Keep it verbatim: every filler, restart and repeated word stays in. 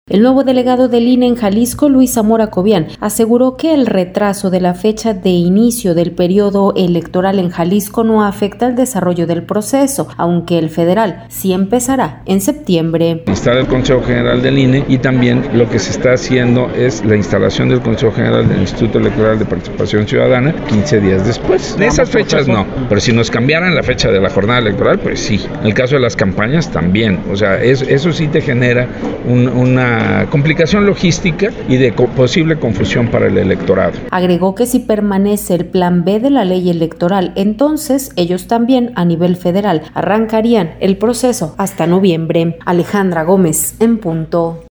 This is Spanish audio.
El nuevo delegado del I N E en Jalisco, Luis Zamora Cobian, aseguró que el retraso de la fecha de inicio del periodo electoral en Jalisco no afecta el desarrollo del proceso, aunque el federal sí empezará en septiembre. Instala el Consejo General del I N E y también lo que se está haciendo es la instalación del Consejo General del Instituto Electoral de Participación Ciudadana quince días después. De esas fechas no, pero si nos cambiaran la fecha de la jornada electoral, pues sí. En el caso de las campañas también, o sea, es, eso sí te genera un, una complicación logística y de co- posible confusión para el electorado. Agregó que si permanece el plan B de la ley electoral, entonces ellos también a nivel federal arrancarían el proceso hasta noviembre. Alejandra Gómez, en punto.